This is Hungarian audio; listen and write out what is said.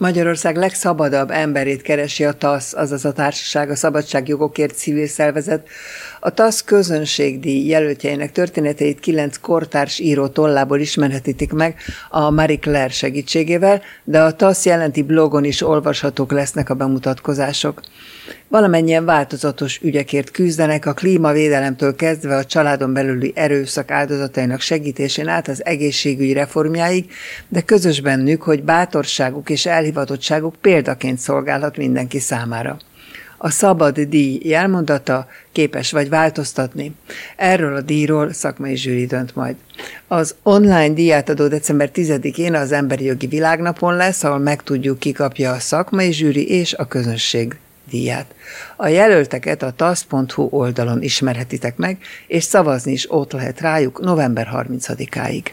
Magyarország legszabadabb emberét keresi a TASZ, azaz a Társaság a Szabadságjogokért civil szervezet. A TASZ közönségdíj jelöltjeinek történeteit 9 kortárs író tollából ismerhetítik meg a Marie Claire segítségével, de a TASZ jelenti blogon is olvashatók lesznek a bemutatkozások. Valamennyien változatos ügyekért küzdenek, a klímavédelemtől kezdve a családon belüli erőszak áldozatainak segítésén át az egészségügy reformjáig, de közös bennük, hogy bátorságuk és elhivatottságuk példaként szolgálhat mindenki számára. A szabad díj jelmondata: képes vagy változtatni. Erről a díjról szakmai zsűri dönt majd. Az online díjátadó december 10-én az Emberi Jogi Világnapon lesz, ahol megtudjuk, ki kapja a szakmai zsűri és a közönség díját. A jelölteket a tasz.hu oldalon ismerhetitek meg, és szavazni is ott lehet rájuk november 30-áig.